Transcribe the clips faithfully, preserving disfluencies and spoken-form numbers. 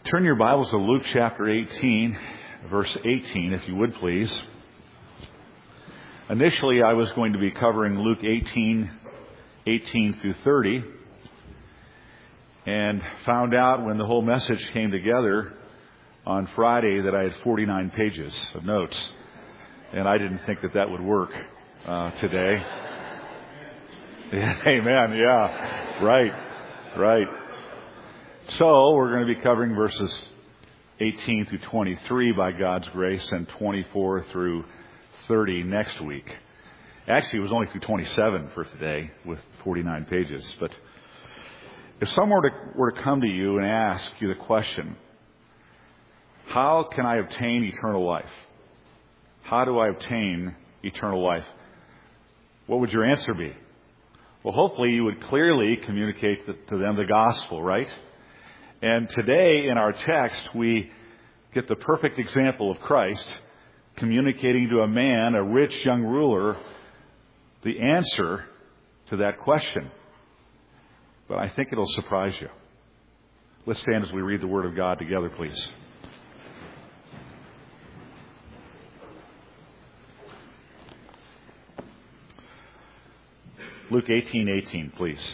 Turn your Bibles to Luke chapter eighteen, verse eighteen, if you would please. Initially, I was going to be covering Luke eighteen, eighteen through thirty, and found out when the whole message came together on Friday that I had forty-nine pages of notes, and I didn't think that that would work uh, today. Amen, yeah, right, right. So we're going to be covering verses eighteen through twenty-three by God's grace, and twenty-four through thirty next week. Actually, it was only through twenty-seven for today with forty-nine pages. But if someone were to, were to come to you and ask you the question, how can I obtain eternal life? How do I obtain eternal life? What would your answer be? Well, hopefully you would clearly communicate to them the gospel, right? And today in our text, we get the perfect example of Christ communicating to a man, a rich young ruler, the answer to that question. But I think it'll surprise you. Let's stand as we read the Word of God together, please. Luke eighteen eighteen, please.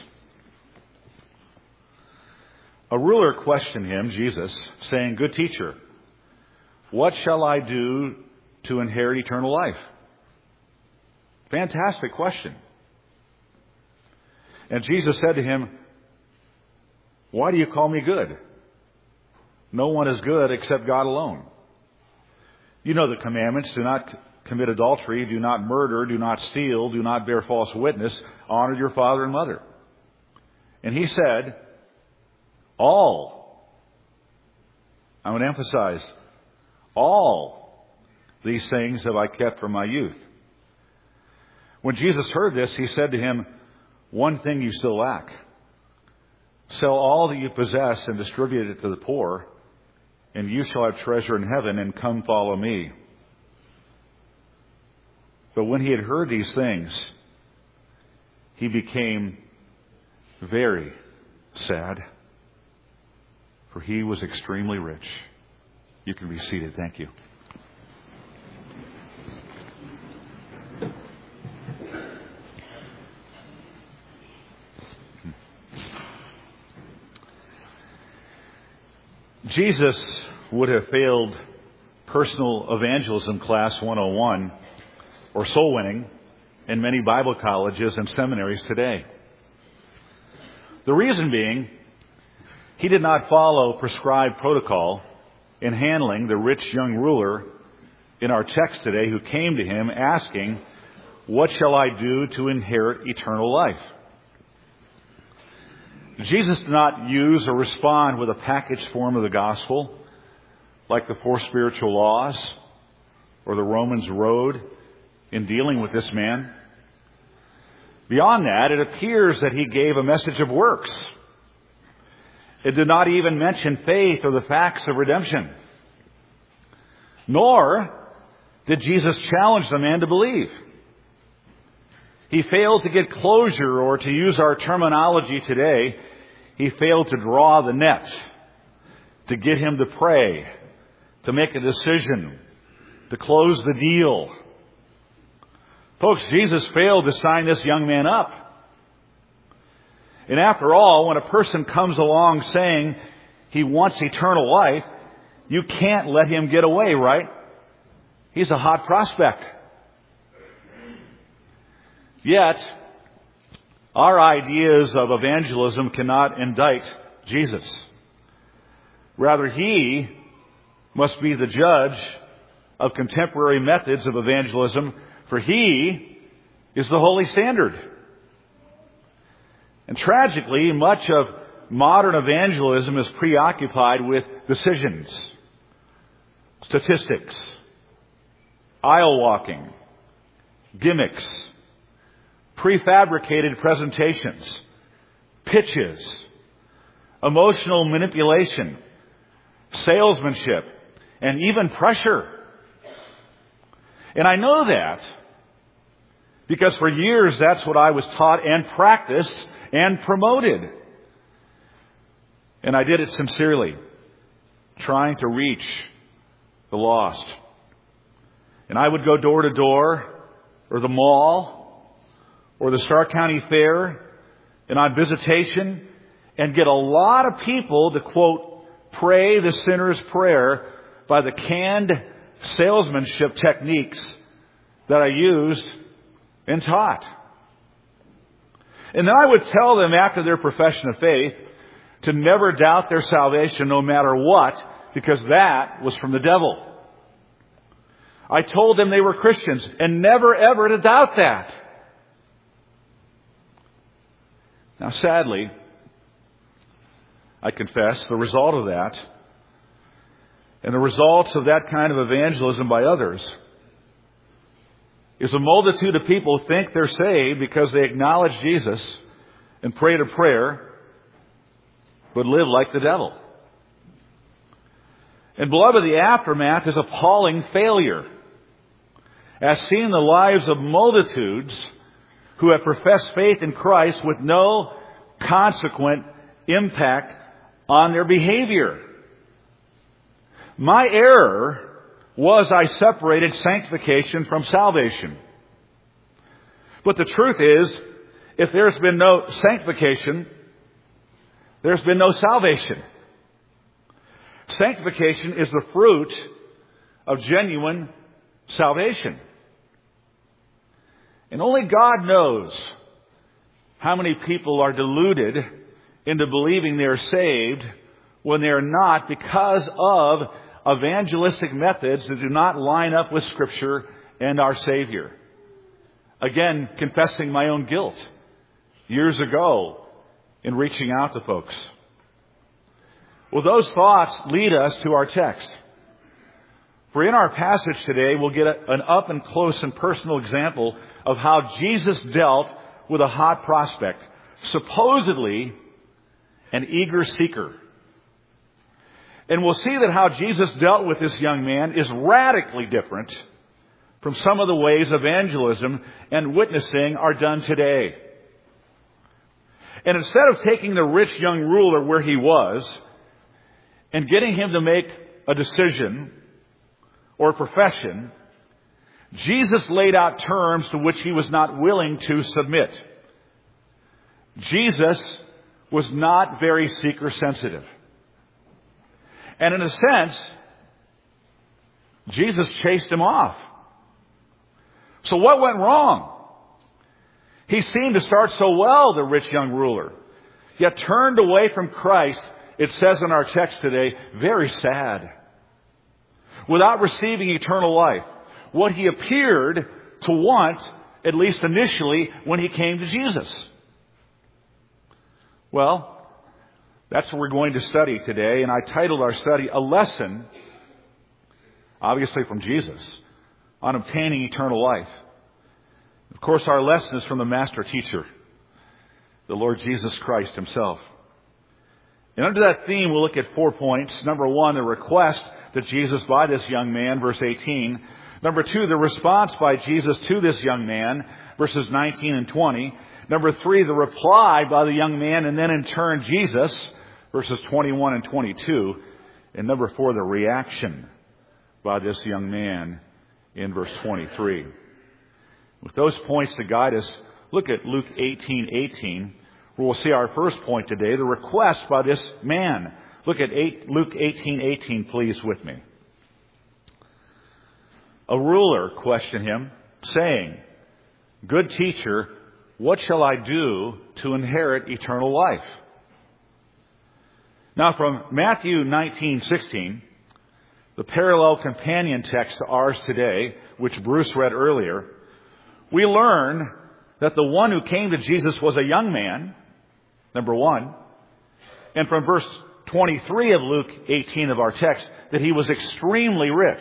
A ruler questioned him, Jesus, saying, "Good teacher, what shall I do to inherit eternal life?" Fantastic question. And Jesus said to him, "Why do you call me good? No one is good except God alone. You know the commandments: do not commit adultery, do not murder, do not steal, do not bear false witness, honor your father and mother." And he said, all, I would emphasize, all these things have I kept from my youth. When Jesus heard this, he said to him, "One thing you still lack. Sell all that you possess and distribute it to the poor, and you shall have treasure in heaven, and come follow me." But when he had heard these things, he became very sad, for he was extremely rich. You can be seated. Thank you. Jesus would have failed personal evangelism class one oh one or soul winning in many Bible colleges and seminaries today. The reason being, he did not follow prescribed protocol in handling the rich young ruler in our text today who came to him asking, "What shall I do to inherit eternal life?" Jesus did not use or respond with a packaged form of the gospel like the four spiritual laws or the Romans road in dealing with this man. Beyond that, it appears that he gave a message of works. It did not even mention faith or the facts of redemption. Nor did Jesus challenge the man to believe. He failed to get closure, or to use our terminology today, he failed to draw the net, to get him to pray, to make a decision, to close the deal. Folks, Jesus failed to sign this young man up. And after all, when a person comes along saying he wants eternal life, you can't let him get away, right? He's a hot prospect. Yet, our ideas of evangelism cannot indict Jesus. Rather, he must be the judge of contemporary methods of evangelism, for he is the holy standard. And tragically, much of modern evangelism is preoccupied with decisions, statistics, aisle walking, gimmicks, prefabricated presentations, pitches, emotional manipulation, salesmanship, and even pressure. And I know that because for years that's what I was taught and practiced and promoted. And I did it sincerely. trying to reach the lost. And I would go door to door, or the mall, or the Stark County Fair, and on visitation, and get a lot of people to, quote, pray the sinner's prayer by the canned salesmanship techniques that I used and taught. And then I would tell them after their profession of faith to never doubt their salvation no matter what, because that was from the devil. I told them they were Christians and never ever to doubt that. Now, sadly, I confess, the result of that and the results of that kind of evangelism by others is a multitude of people who think they're saved because they acknowledge Jesus and pray a prayer, but live like the devil. And beloved, the aftermath is appalling failure, as seen in the lives of multitudes who have professed faith in Christ with no consequent impact on their behavior. My error was I separated sanctification from salvation. But the truth is, if there's been no sanctification, there's been no salvation. Sanctification is the fruit of genuine salvation. And only God knows how many people are deluded into believing they're saved when they're not, because of evangelistic methods that do not line up with Scripture and our Savior. Again, confessing my own guilt years ago in reaching out to folks. Well, those thoughts lead us to our text. For in our passage today, we'll get an up and close and personal example of how Jesus dealt with a hot prospect, supposedly an eager seeker. And we'll see that how Jesus dealt with this young man is radically different from some of the ways evangelism and witnessing are done today. And instead of taking the rich young ruler where he was and getting him to make a decision or a profession, Jesus laid out terms to which he was not willing to submit. Jesus was not very seeker sensitive. And in a sense, Jesus chased him off. So what went wrong? He seemed to start so well, the rich young ruler, yet turned away from Christ, it says in our text today, very sad, without receiving eternal life, what he appeared to want, at least initially, when he came to Jesus. Well, that's what we're going to study today, and I titled our study, A Lesson, obviously from Jesus, on obtaining eternal life. Of course, our lesson is from the master teacher, the Lord Jesus Christ himself. And under that theme, we'll look at four points. Number one, the request to Jesus by this young man, verse eighteen. Number two, the response by Jesus to this young man, verses nineteen and twenty. Number three, the reply by the young man, and then in turn Jesus, verses twenty-one and twenty-two. And number four, the reaction by this young man in verse twenty-three. With those points to guide us, look at Luke eighteen eighteen, where we'll see our first point today, the request by this man. Look at eight, Luke eighteen eighteen, please, with me. A ruler questioned him, saying, "Good teacher, what shall I do to inherit eternal life?" Now from Matthew nineteen sixteen, the parallel companion text to ours today, which Bruce read earlier, we learn that the one who came to Jesus was a young man, number one. And from verse twenty-three of Luke eighteen of our text, that he was extremely rich.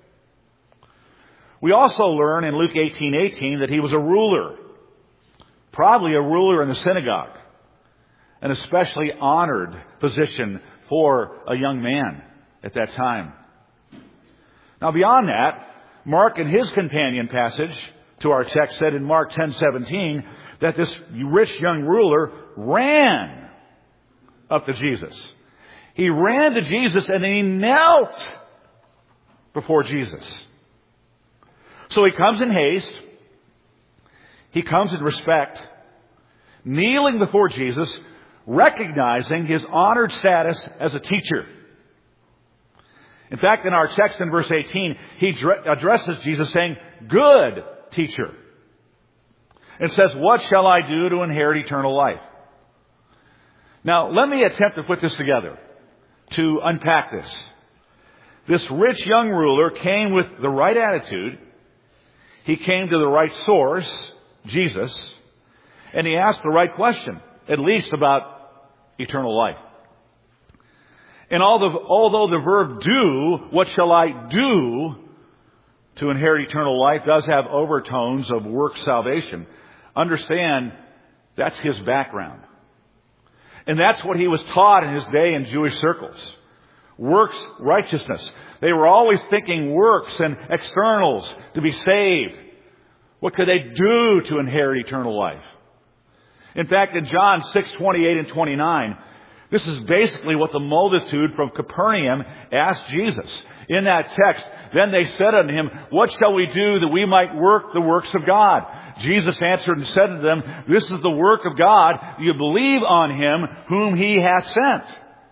We also learn in Luke eighteen eighteen that he was a ruler, probably a ruler in the synagogue, an especially honored position for a young man at that time. Now beyond that, Mark in his companion passage to our text said in Mark ten seventeen that this rich young ruler ran up to Jesus. He ran to Jesus and he knelt before Jesus. So he comes in haste. He comes in respect, kneeling before Jesus, recognizing his honored status as a teacher. In fact, in our text in verse eighteen, he addresses Jesus saying, "Good teacher." And says, "What shall I do to inherit eternal life?" Now, let me attempt to put this together, to unpack this. This rich young ruler came with the right attitude. He came to the right source, Jesus, and he asked the right question, at least about eternal life. And although the verb do, what shall I do to inherit eternal life, does have overtones of work salvation, understand that's his background. And that's what he was taught in his day in Jewish circles. Works righteousness. They were always thinking works and externals to be saved. What could they do to inherit eternal life? In fact, in John six, twenty-eight and twenty-nine, this is basically what the multitude from Capernaum asked Jesus. In that text, then they said unto him, "What shall we do that we might work the works of God?" Jesus answered and said to them, "This is the work of God, you believe on him whom he hath sent."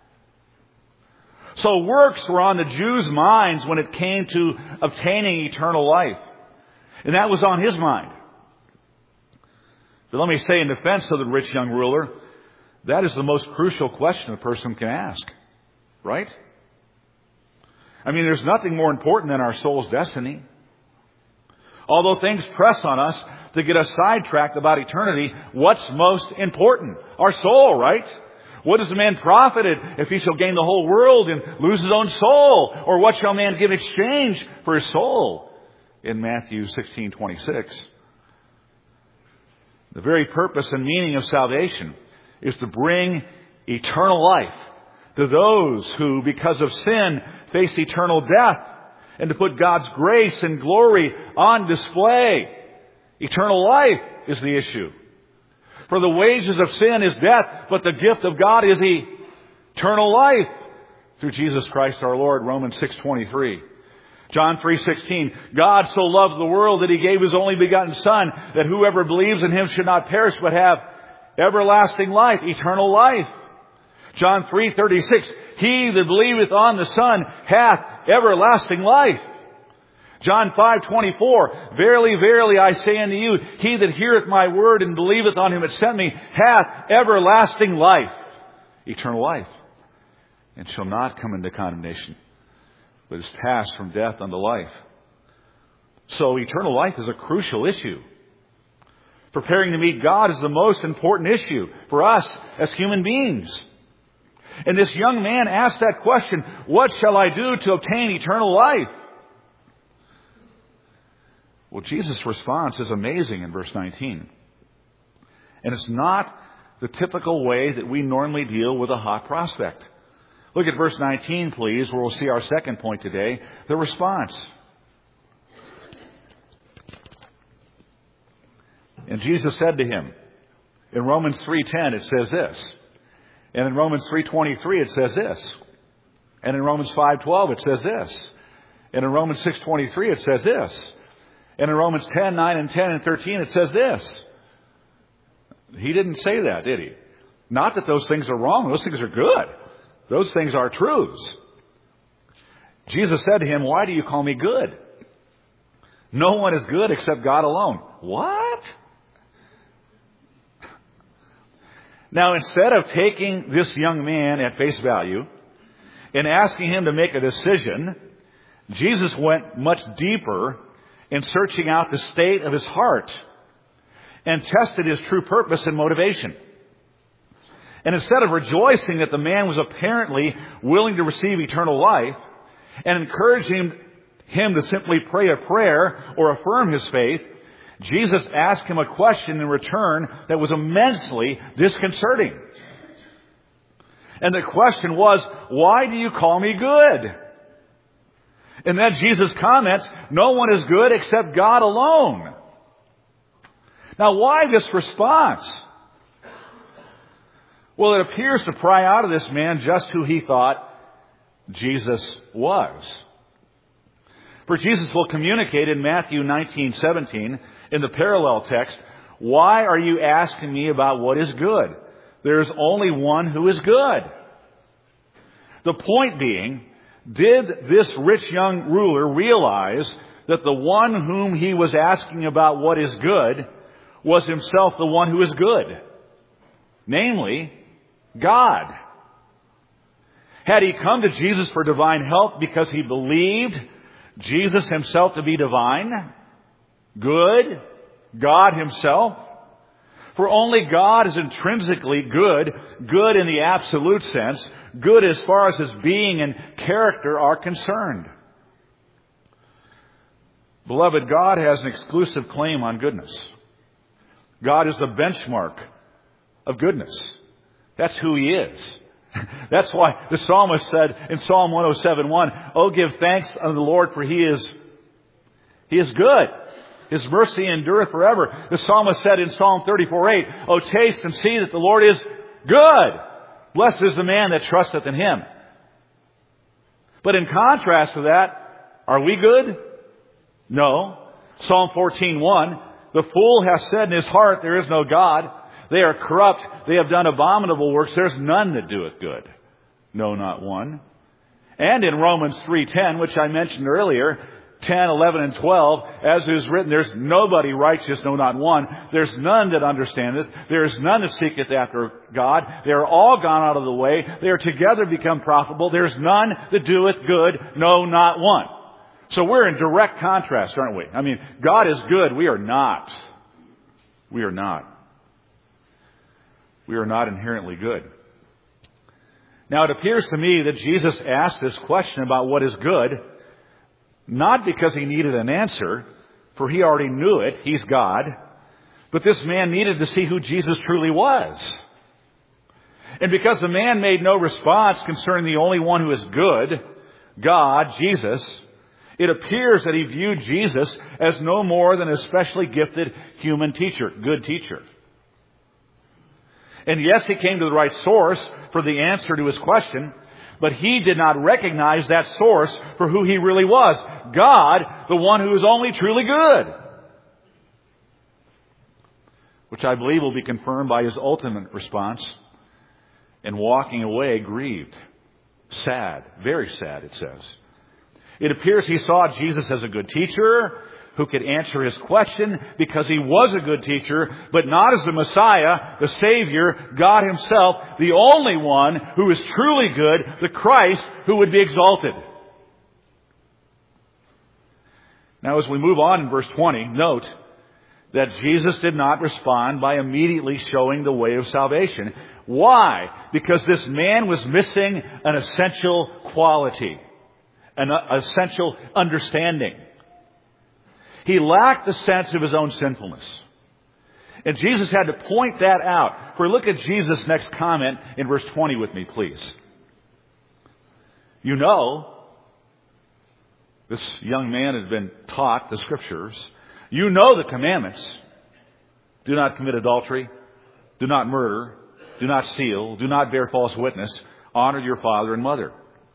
So works were on the Jews' minds when it came to obtaining eternal life. And that was on his mind. But let me say in defense of the rich young ruler, that is the most crucial question a person can ask. Right? I mean, there's nothing more important than our soul's destiny. Although things press on us to get us sidetracked about eternity, what's most important? Our soul, right? What is a man profited if he shall gain the whole world and lose his own soul? Or what shall a man give in exchange for his soul? In Matthew sixteen twenty-six. The very purpose and meaning of salvation is to bring eternal life to those who, because of sin, face eternal death, and to put God's grace and glory on display. Eternal life is the issue. For the wages of sin is death, but the gift of God is eternal life through Jesus Christ our Lord, Romans six twenty-three. John three sixteen, God so loved the world that he gave his only begotten Son, that whoever believes in him should not perish but have everlasting life, eternal life. John three thirty-six, he that believeth on the Son hath everlasting life. John five twenty-four, verily, verily, I say unto you, he that heareth my word and believeth on him that sent me hath everlasting life, eternal life, and shall not come into condemnation, but is passed from death unto life. So eternal life is a crucial issue. Preparing to meet God is the most important issue for us as human beings. And this young man asked that question, what shall I do to obtain eternal life? Well, Jesus' response is amazing in verse nineteen. And it's not the typical way that we normally deal with a hot prospect. Look at verse nineteen, please, where we'll see our second point today, the response. And Jesus said to him, in Romans three ten it says this. And in Romans three twenty-three it says this. And in Romans five twelve it says this. And in Romans six twenty-three it says this. And in Romans ten nine and ten and thirteen it says this. He didn't say that, did he? Not that those things are wrong. Those things are good. Those things are truths. Jesus said to him, why do you call me good? No one is good except God alone. What? Now, instead of taking this young man at face value and asking him to make a decision, Jesus went much deeper in searching out the state of his heart and tested his true purpose and motivation. And instead of rejoicing that the man was apparently willing to receive eternal life and encouraging him to simply pray a prayer or affirm his faith, Jesus asked him a question in return that was immensely disconcerting. And the question was, why do you call me good? And then Jesus comments, no one is good except God alone. Now, why this response? Well, it appears to pry out of this man just who he thought Jesus was. For Jesus will communicate in Matthew nineteen seventeen, in the parallel text, "Why are you asking me about what is good? There is only one who is good." The point being, did this rich young ruler realize that the one whom he was asking about what is good was himself the one who is good? Namely, God. Had he come to Jesus for divine help because he believed Jesus himself to be divine, good, God himself? For only God is intrinsically good, good in the absolute sense, good as far as his being and character are concerned. Beloved, God has an exclusive claim on goodness. God is the benchmark of goodness. That's who he is. That's why the psalmist said in Psalm one oh seven one, "Oh, give thanks unto the Lord, for he is, he is good. His mercy endureth forever." The psalmist said in Psalm thirty-four eight, "Oh, taste and see that the Lord is good. Blessed is the man that trusteth in him." But in contrast to that, are we good? No. Psalm fourteen one, "The fool hath said in his heart, there is no God. They are corrupt. They have done abominable works. There's none that doeth good. No, not one." And in Romans three ten, which I mentioned earlier, ten, eleven, and twelve, as it is written, "There's nobody righteous, no, not one. There's none that understandeth. There is none that seeketh after God. They are all gone out of the way. They are together become profitable. There's none that doeth good, no, not one." So we're in direct contrast, aren't we? I mean, God is good. We are not. We are not. We are not inherently good. Now, it appears to me that Jesus asked this question about what is good, not because he needed an answer, for he already knew it. He's God. But this man needed to see who Jesus truly was. And because the man made no response concerning the only one who is good, God, Jesus, it appears that he viewed Jesus as no more than a specially gifted human teacher, good teacher. And yes, he came to the right source for the answer to his question, but he did not recognize that source for who he really was. God, the one who is only truly good. Which I believe will be confirmed by his ultimate response in walking away grieved. Sad. Very sad, it says. It appears he saw Jesus as a good teacher who could answer his question because he was a good teacher, but not as the Messiah, the Savior, God himself, the only one who is truly good, the Christ who would be exalted. Now, as we move on in verse twenty, note that Jesus did not respond by immediately showing the way of salvation. Why? Because this man was missing an essential quality, an essential understanding. He lacked the sense of his own sinfulness. And Jesus had to point that out. For look at Jesus' next comment in verse twenty with me, please. You know, this young man has been taught the Scriptures. You know the commandments. Do not commit adultery. Do not murder. Do not steal. Do not bear false witness. Honor your father and mother.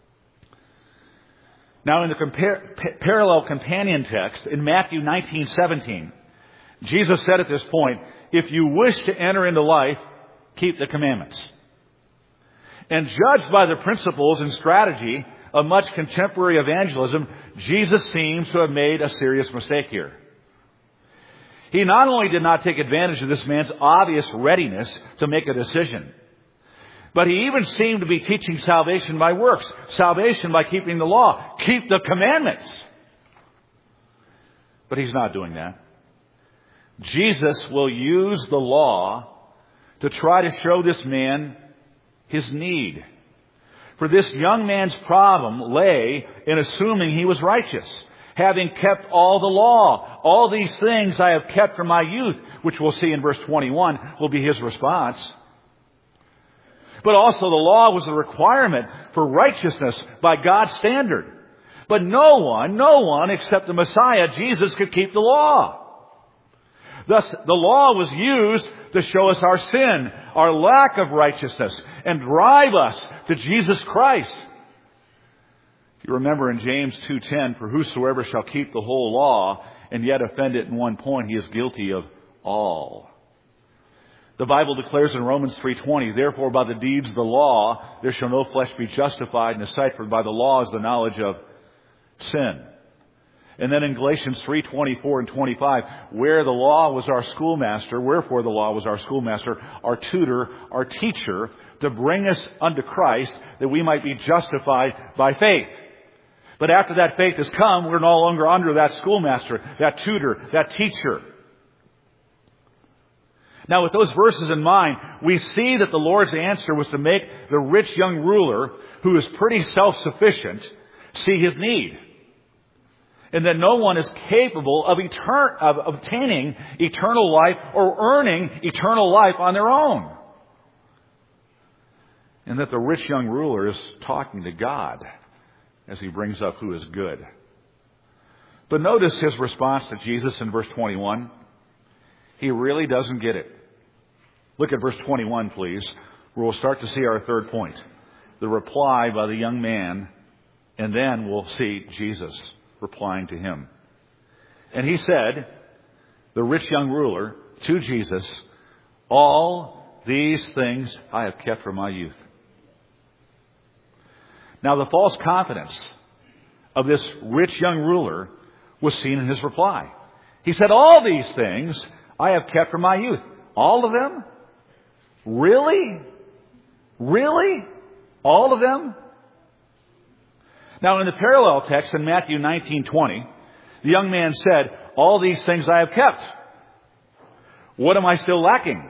Now, in the compar- pa- parallel companion text in Matthew nineteen seventeen, Jesus said at this point, "If you wish to enter into life, keep the commandments." And judged by the principles and strategy of much contemporary evangelism, Jesus seems to have made a serious mistake here. He not only did not take advantage of this man's obvious readiness to make a decision, but he even seemed to be teaching salvation by works. Salvation by keeping the law. Keep the commandments. But he's not doing that. Jesus will use the law to try to show this man his need. For this young man's problem lay in assuming he was righteous, having kept all the law. All these things I have kept from my youth, which we'll see in verse twenty-one will be his response. But also the law was a requirement for righteousness by God's standard. But no one, no one except the Messiah, Jesus, could keep the law. Thus, the law was used to show us our sin, our lack of righteousness, and drive us to Jesus Christ. You remember in James two ten, for whosoever shall keep the whole law and yet offend it in one point, he is guilty of all. The Bible declares in Romans three twenty, therefore by the deeds of the law there shall no flesh be justified in the sight, for by the law is the knowledge of sin. And then in Galatians three twenty-four and twenty-five, where the law was our schoolmaster, wherefore the law was our schoolmaster, our tutor, our teacher, to bring us unto Christ, that we might be justified by faith. But after that faith has come, we're no longer under that schoolmaster, that tutor, that teacher. Now, with those verses in mind, we see that the Lord's answer was to make the rich young ruler, who is pretty self-sufficient, see his need. And that no one is capable of, etern- of obtaining eternal life or earning eternal life on their own. And that the rich young ruler is talking to God as he brings up who is good. But notice his response to Jesus in verse twenty-one. He really doesn't get it. Look at verse twenty-one, please, where we'll start to see our third point. The reply by the young man, and then we'll see Jesus replying to him. And he said, the rich young ruler, to Jesus, all these things I have kept from my youth. Now, the false confidence of this rich young ruler was seen in his reply. He said, all these things I have kept from my youth. All of them? Really? Really? All of them? Now, in the parallel text in Matthew nineteen twenty, the young man said, all these things I have kept. What am I still lacking?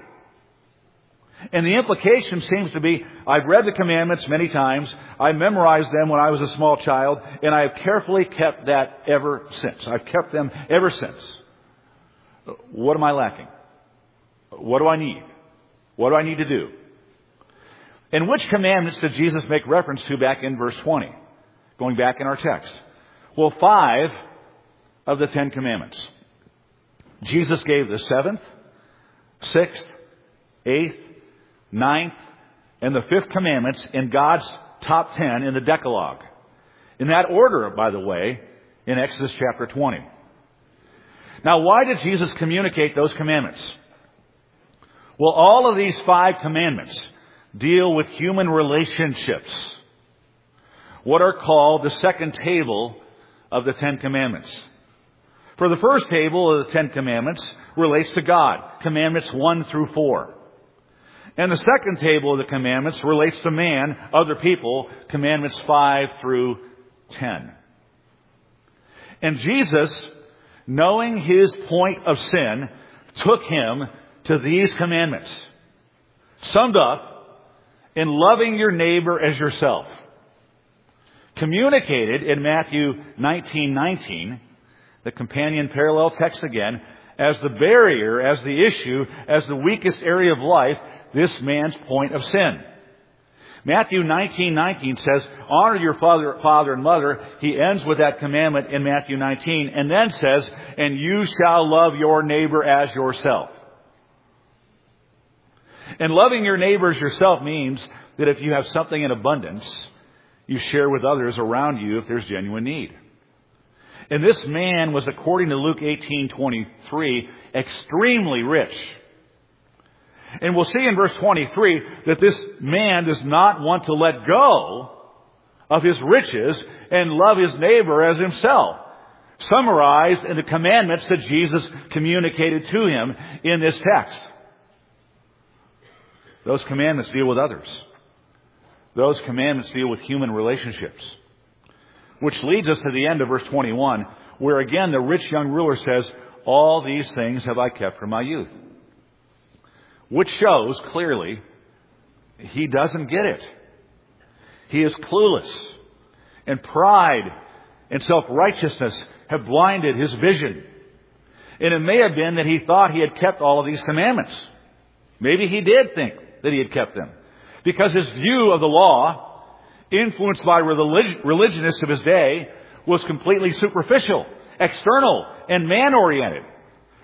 And the implication seems to be, I've read the commandments many times, I memorized them when I was a small child, and I have carefully kept that ever since. I've kept them ever since. What am I lacking? What do I need? What do I need to do? And which commandments did Jesus make reference to back in verse twenty? Going back in our text. Well, five of the Ten Commandments. Jesus gave the seventh, sixth, eighth, ninth, and the fifth commandments in God's top ten in the Decalogue. In that order, by the way, in Exodus chapter twenty. Now, why did Jesus communicate those commandments? Well, all of these five commandments deal with human relationships. What are called the second table of the Ten Commandments. For the first table of the Ten Commandments relates to God, commandments one through four. And the second table of the commandments relates to man, other people, commandments five through ten. And Jesus, knowing his point of sin, took him to these commandments, summed up in loving your neighbor as yourself. Communicated in Matthew nineteen nineteen, the companion parallel text again, as the barrier, as the issue, as the weakest area of life, this man's point of sin. Matthew nineteen nineteen says, honor your father, father and mother. He ends with that commandment in Matthew nineteen, and then says, and you shall love your neighbor as yourself. And loving your neighbor as yourself means that if you have something in abundance, you share with others around you if there's genuine need. And this man was, according to Luke eighteen twenty-three, extremely rich. And we'll see in verse twenty-three that this man does not want to let go of his riches and love his neighbor as himself. Summarized in the commandments that Jesus communicated to him in this text. Those commandments deal with others. Those commandments deal with human relationships. Which leads us to the end of verse twenty-one, where again the rich young ruler says, all these things have I kept from my youth. Which shows clearly he doesn't get it. He is clueless. And pride and self-righteousness have blinded his vision. And it may have been that he thought he had kept all of these commandments. Maybe he did think that he had kept them. Because his view of the law, influenced by relig- religionists of his day, was completely superficial, external, and man-oriented.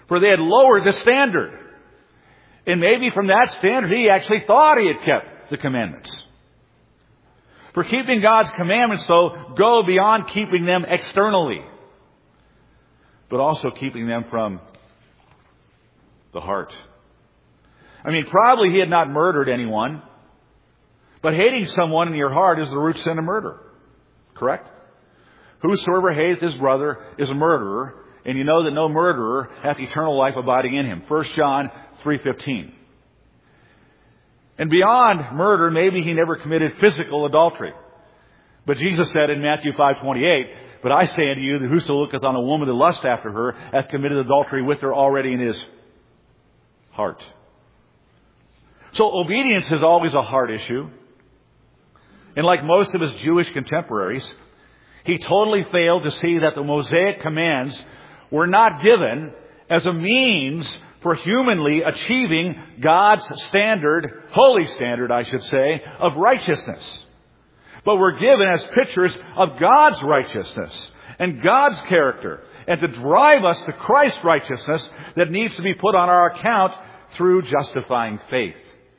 For they had lowered the standard. And maybe from that standard, he actually thought he had kept the commandments. For keeping God's commandments, though, go beyond keeping them externally, but also keeping them from the heart. I mean, probably he had not murdered anyone, but hating someone in your heart is the root sin of murder. Correct? Whosoever hateth his brother is a murderer, and you know that no murderer hath eternal life abiding in him. First John three fifteen. And beyond murder, maybe he never committed physical adultery. But Jesus said in Matthew five twenty-eight, but I say unto you that whoso looketh on a woman to lust after her hath committed adultery with her already in his heart. So obedience is always a heart issue. And like most of his Jewish contemporaries, he totally failed to see that the Mosaic commands were not given as a means for humanly achieving God's standard, holy standard, I should say, of righteousness. But were given as pictures of God's righteousness and God's character, and to drive us to Christ's righteousness that needs to be put on our account through justifying faith.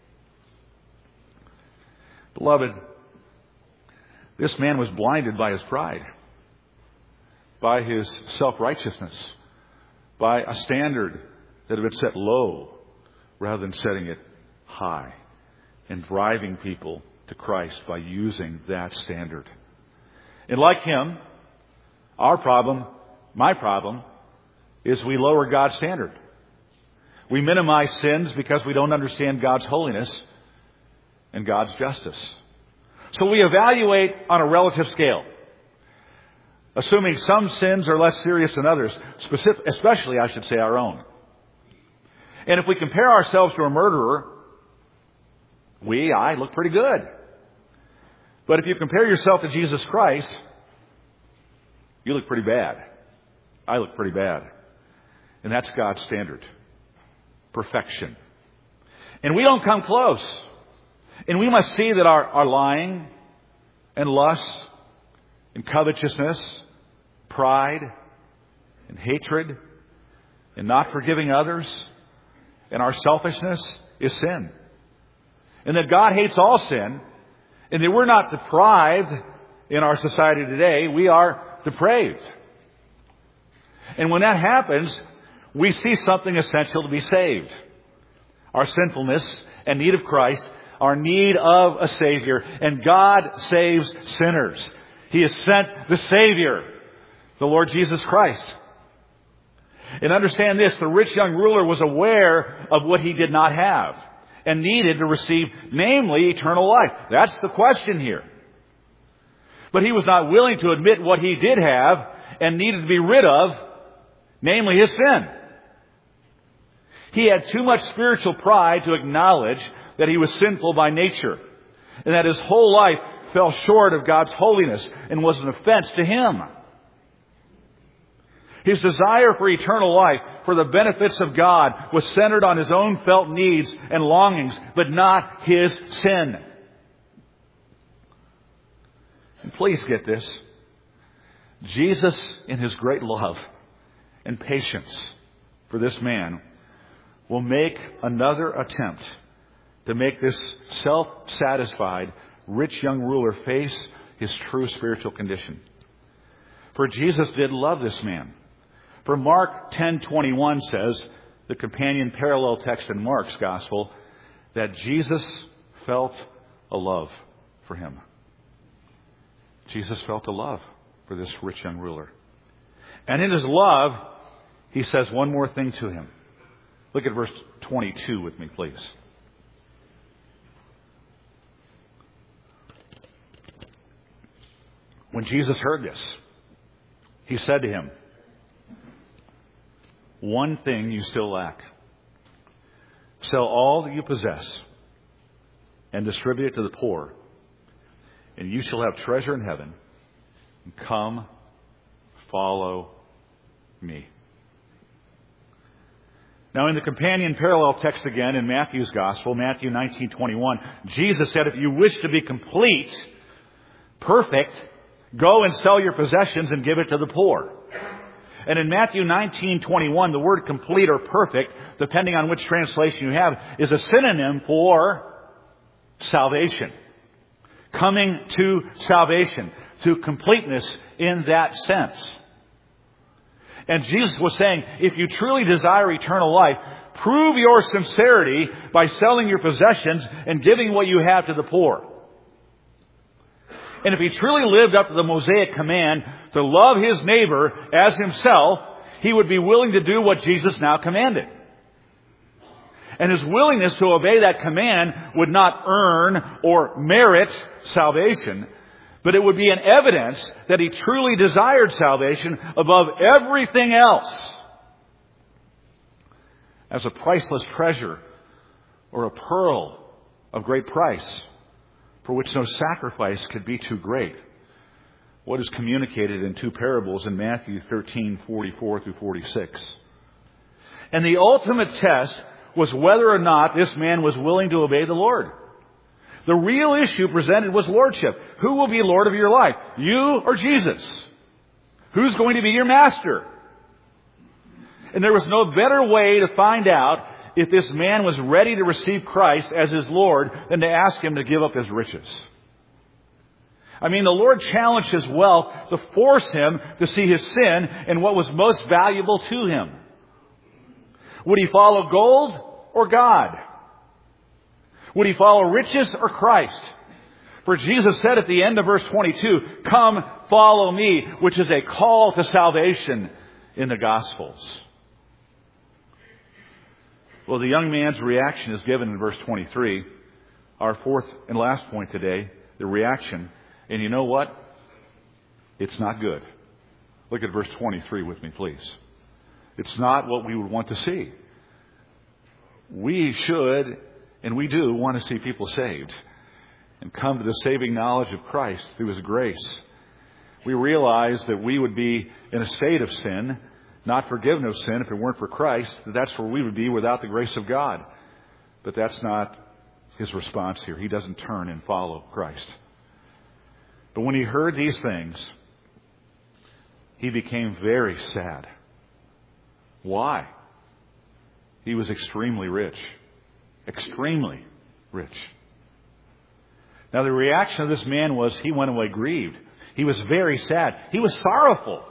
Beloved, this man was blinded by his pride, by his self-righteousness, by a standard that had been set low rather than setting it high, and driving people to Christ by using that standard. And like him, our problem, my problem, is we lower God's standard. We minimize sins because we don't understand God's holiness and God's justice. So we evaluate on a relative scale, assuming some sins are less serious than others, specific, especially, I should say, our own. And if we compare ourselves to a murderer, we, I, look pretty good. But if you compare yourself to Jesus Christ, you look pretty bad. I look pretty bad. And that's God's standard. Perfection. And we don't come close. And we must see that our, our lying and lust and covetousness, pride and hatred and not forgiving others and our selfishness is sin. And that God hates all sin, and that we're not deprived in our society today. We are depraved. And when that happens, we see something essential to be saved. Our sinfulness and need of Christ, our need of a Savior. And God saves sinners. He has sent the Savior, the Lord Jesus Christ. And understand this, the rich young ruler was aware of what he did not have and needed to receive, namely eternal life. That's the question here. But he was not willing to admit what he did have and needed to be rid of, namely his sin. He had too much spiritual pride to acknowledge that he was sinful by nature, and that his whole life fell short of God's holiness and was an offense to him. His desire for eternal life, for the benefits of God, was centered on his own felt needs and longings, but not his sin. And please get this. Jesus, in his great love and patience for this man, will make another attempt to make this self-satisfied, rich young ruler face his true spiritual condition. For Jesus did love this man. For Mark ten twenty-one says, the companion parallel text in Mark's gospel, that Jesus felt a love for him. Jesus felt a love for this rich young ruler. And in his love, he says one more thing to him. Look at verse twenty-two with me, please. When Jesus heard this, he said to him, one thing you still lack. Sell all that you possess and distribute it to the poor, and you shall have treasure in heaven. And come, follow me. Now, in the companion parallel text again in Matthew's Gospel, Matthew nineteen twenty-one, Jesus said, if you wish to be complete, perfect, go and sell your possessions and give it to the poor. And in Matthew nineteen twenty-one, the word complete or perfect, depending on which translation you have, is a synonym for salvation. Coming to salvation, to completeness in that sense. And Jesus was saying, if you truly desire eternal life, prove your sincerity by selling your possessions and giving what you have to the poor. And if he truly lived up to the Mosaic command to love his neighbor as himself, he would be willing to do what Jesus now commanded. And his willingness to obey that command would not earn or merit salvation, but it would be an evidence that he truly desired salvation above everything else. As a priceless treasure or a pearl of great price, for which no sacrifice could be too great. What is communicated in two parables in Matthew thirteen, forty-four through forty-six. And the ultimate test was whether or not this man was willing to obey the Lord. The real issue presented was lordship. Who will be Lord of your life? You or Jesus? Who's going to be your master? And there was no better way to find out if this man was ready to receive Christ as his Lord than to ask him to give up his riches. I mean, the Lord challenged his wealth to force him to see his sin and what was most valuable to him. Would he follow gold or God? Would he follow riches or Christ? For Jesus said at the end of verse twenty-two, "Come, follow me," which is a call to salvation in the Gospels. Well, the young man's reaction is given in verse twenty-three. Our fourth and last point today, the reaction. And you know what? It's not good. Look at verse twenty-three with me, please. It's not what we would want to see. We should, and we do, want to see people saved and come to the saving knowledge of Christ through His grace. We realize that we would be in a state of sin, not forgiven of sin if it weren't for Christ. That's where we would be without the grace of God. But that's not his response here. He doesn't turn and follow Christ. But when he heard these things, he became very sad. Why? He was extremely rich. Extremely rich. Now the reaction of this man was he went away grieved. He was very sad. He was sorrowful.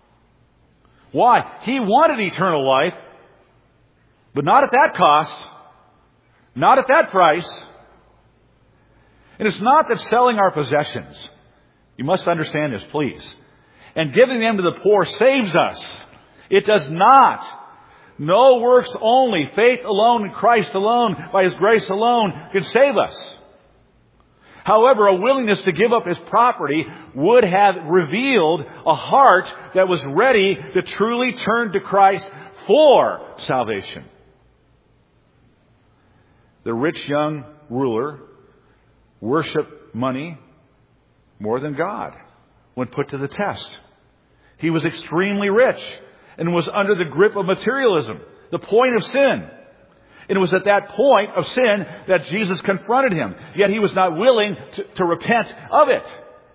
Why? He wanted eternal life, but not at that cost. Not at that price. And it's not that selling our possessions, you must understand this, please, and giving them to the poor saves us. It does not. No works only, faith alone in Christ alone, by His grace alone, can save us. However, a willingness to give up his property would have revealed a heart that was ready to truly turn to Christ for salvation. The rich young ruler worshiped money more than God when put to the test. He was extremely rich and was under the grip of materialism, the point of sin. It was at that point of sin that Jesus confronted him. Yet he was not willing to, to repent of it.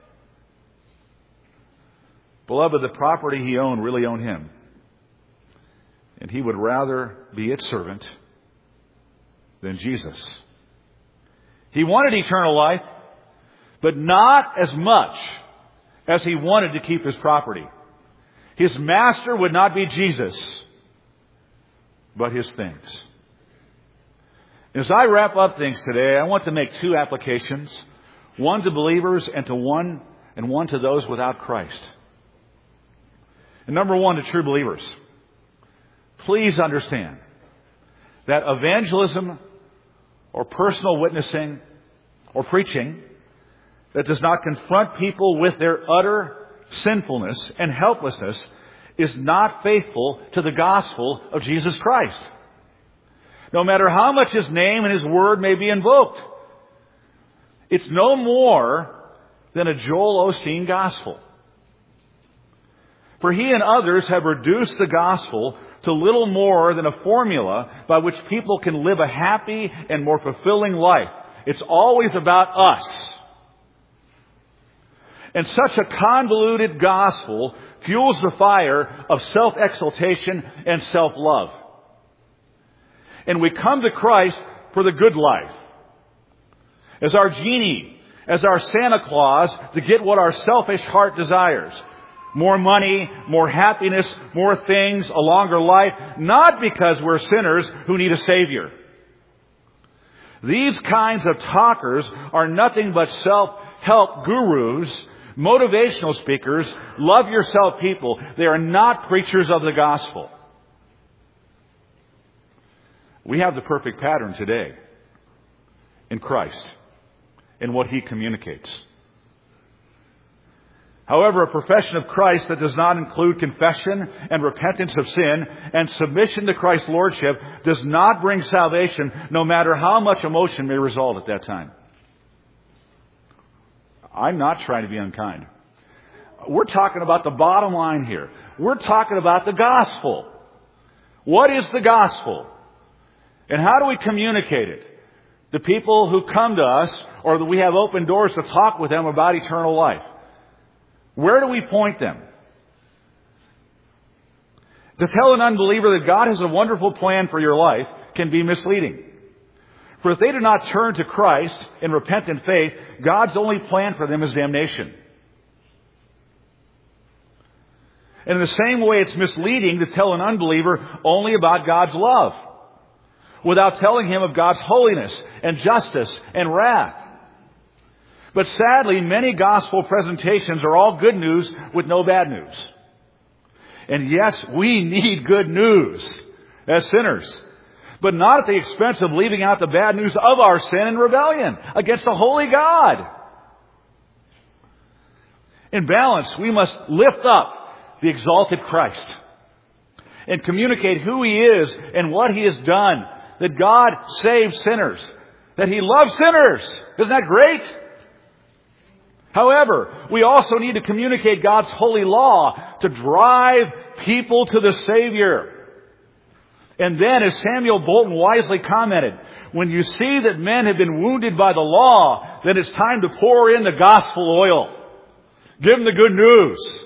Beloved, the property he owned really owned him. And he would rather be its servant than Jesus. He wanted eternal life, but not as much as he wanted to keep his property. His master would not be Jesus, but his things. As I wrap up things today, I want to make two applications. One to believers and to one and one to those without Christ. And number one, to true believers. Please understand that evangelism or personal witnessing or preaching that does not confront people with their utter sinfulness and helplessness is not faithful to the gospel of Jesus Christ. No matter how much His name and His word may be invoked, it's no more than a Joel Osteen gospel. For he and others have reduced the gospel to little more than a formula by which people can live a happy and more fulfilling life. It's always about us. And such a convoluted gospel fuels the fire of self-exaltation and self-love. And we come to Christ for the good life. As our genie, as our Santa Claus, to get what our selfish heart desires. More money, more happiness, more things, a longer life. Not because we're sinners who need a Savior. These kinds of talkers are nothing but self-help gurus, motivational speakers, love yourself people. They are not preachers of the gospel. We have the perfect pattern today in Christ, in what He communicates. However, a profession of Christ that does not include confession and repentance of sin and submission to Christ's Lordship does not bring salvation, no matter how much emotion may result at that time. I'm not trying to be unkind. We're talking about the bottom line here. We're talking about the gospel. What is the gospel? And how do we communicate it? The people who come to us, or that we have open doors to talk with them about eternal life. Where do we point them? To tell an unbeliever that God has a wonderful plan for your life can be misleading. For if they do not turn to Christ in repentant faith, God's only plan for them is damnation. And in the same way, it's misleading to tell an unbeliever only about God's love, without telling him of God's holiness and justice and wrath. But sadly, many gospel presentations are all good news with no bad news. And yes, we need good news as sinners, but not at the expense of leaving out the bad news of our sin and rebellion against the holy God. In balance, we must lift up the exalted Christ and communicate who He is and what He has done, that God saves sinners, that He loves sinners. Isn't that great? However, we also need to communicate God's holy law to drive people to the Savior. And then, as Samuel Bolton wisely commented, when you see that men have been wounded by the law, then it's time to pour in the gospel oil. Give them the good news.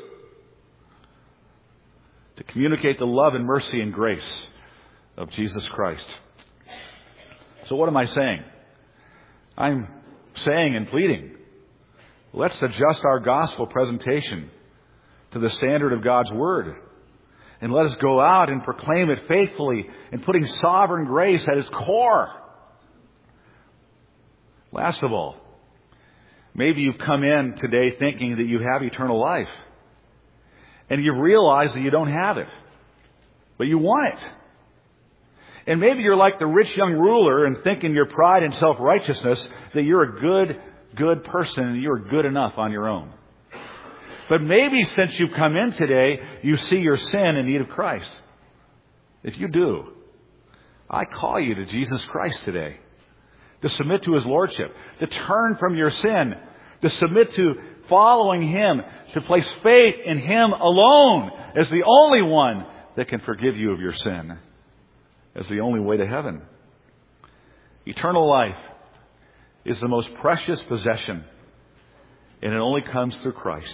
To communicate the love and mercy and grace of Jesus Christ. So what am I saying? I'm saying and pleading, let's adjust our gospel presentation to the standard of God's Word. And let us go out and proclaim it faithfully and putting sovereign grace at its core. Last of all, maybe you've come in today thinking that you have eternal life. And you realize that you don't have it. But you want it. And maybe you're like the rich young ruler and think in your pride and self-righteousness that you're a good, good person and you're good enough on your own. But maybe since you've come in today, you see your sin in need of Christ. If you do, I call you to Jesus Christ today. To submit to His Lordship. To turn from your sin. To submit to following Him. To place faith in Him alone as the only one that can forgive you of your sin. As the only way to heaven. Eternal life is the most precious possession. And it only comes through Christ.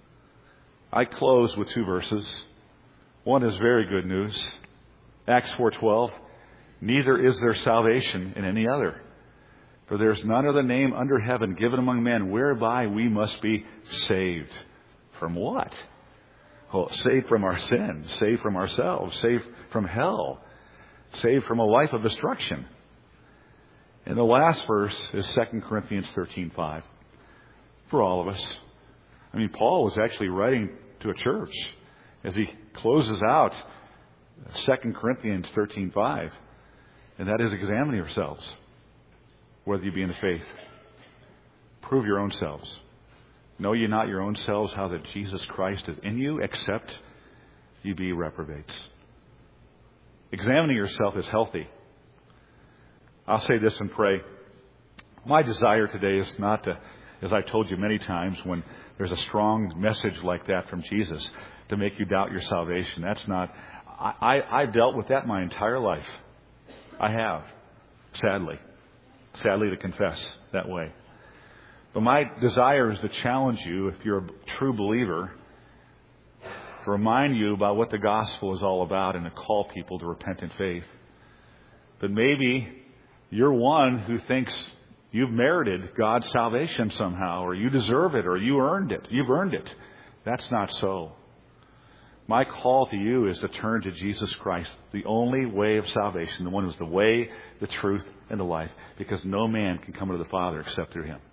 I close with two verses. One is very good news. Acts four twelve. Neither is there salvation in any other. For there is none other name under heaven given among men whereby we must be saved. From what? Well, saved from our sins. Saved from ourselves. Saved from hell. Saved from a life of destruction. And the last verse is Second Corinthians thirteen five. For all of us. I mean, Paul was actually writing to a church as he closes out Second Corinthians thirteen five. And that is, examine yourselves, whether you be in the faith. Prove your own selves. Know ye not your own selves how that Jesus Christ is in you, except you be reprobates. Examining yourself is healthy. I'll say this and pray. My desire today is not to, as I've told you many times, when there's a strong message like that from Jesus, to make you doubt your salvation. That's not... I, I, I've dealt with that my entire life. I have. Sadly. Sadly to confess that way. But my desire is to challenge you, if you're a true believer, to remind you about what the gospel is all about and to call people to repentant faith. But maybe you're one who thinks you've merited God's salvation somehow, or you deserve it, or you earned it. You've earned it. That's not so. My call to you is to turn to Jesus Christ, the only way of salvation, the one who's the way, the truth, and the life, because no man can come to the Father except through him.